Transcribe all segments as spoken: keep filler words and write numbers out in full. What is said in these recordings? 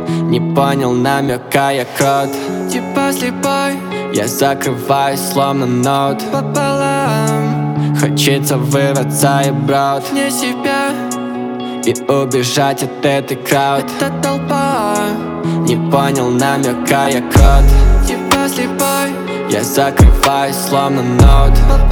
Не понял намека, я кот. Типа слепой, я закрываюсь словно ноут пополам. Хочется вырваться и брат вне себя и убежать от этой крауд. Это толпа. Не понял намека, я кот. Типа слепой, я закрываюсь словно ноут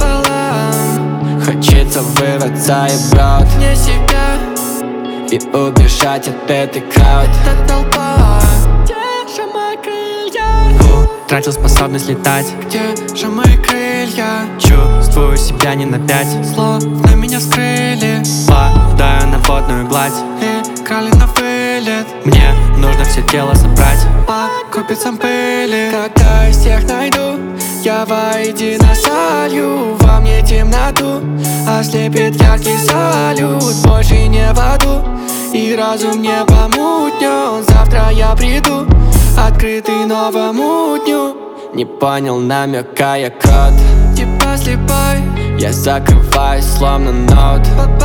пополам. Хочется вырваться и брат вне себя и убежать от этой крауд. Это толпа. Где же мои крылья? Тратил способность летать. Где же мои крылья? Чувствую себя не на пять. Словно меня вскрыли, Падаю на водную гладь. и крали на вылет. Мне нужно все тело собрать. По крупицам пыли. Когда я всех найду, я воедино солью во мне темноту. Ослепит яркий салют, больше не в аду. И разум не помутнен. Завтра я приду, открытый новому дню. Не понял намека, я кот. Типа слепой, я закрываюсь словно ноут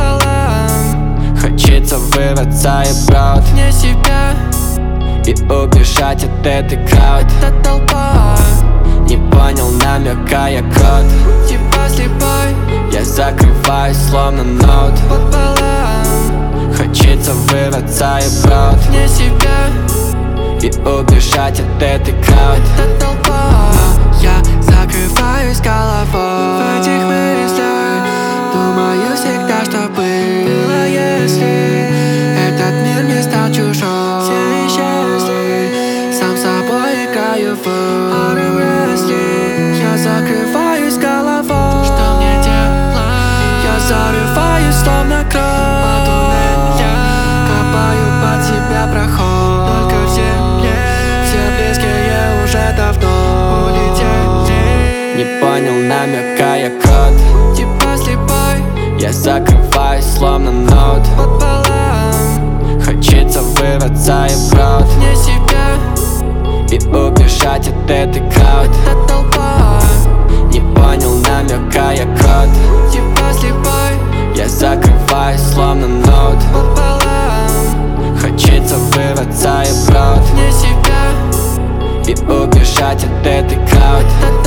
пополам. Хочется вырваться и брат вне себя и убежать от этой крауд. Это толпа. Не понял намека, я кот. Типа слепой, я закрываюсь словно ноут пополам. Хочется вырваться и брат вне себя и убежать от этой крауд. Это толпа. Я закрываюсь головой в этих мыслях. Думаю всегда, что было, если этот мир не стал чужой. Все исчезли, сам собой играю в армрестлинг. Я закрываюсь головой. Что мне делать? Я зарываюсь словно кровь по туннелям. Копаю под себя проход. Только в земле все близкие уже давно улетели. Не понял намека, я кот. Типа слепой, я закрываюсь словно ноут пополам. Хочется вырваться и брат вне себя и убежать от этой крауд. Это толпа. Не понял намека, я кот. Типа слепой, я закрываюсь словно ноут пополам. Хочется вырваться и брат вне себя и убежать от этой крауд.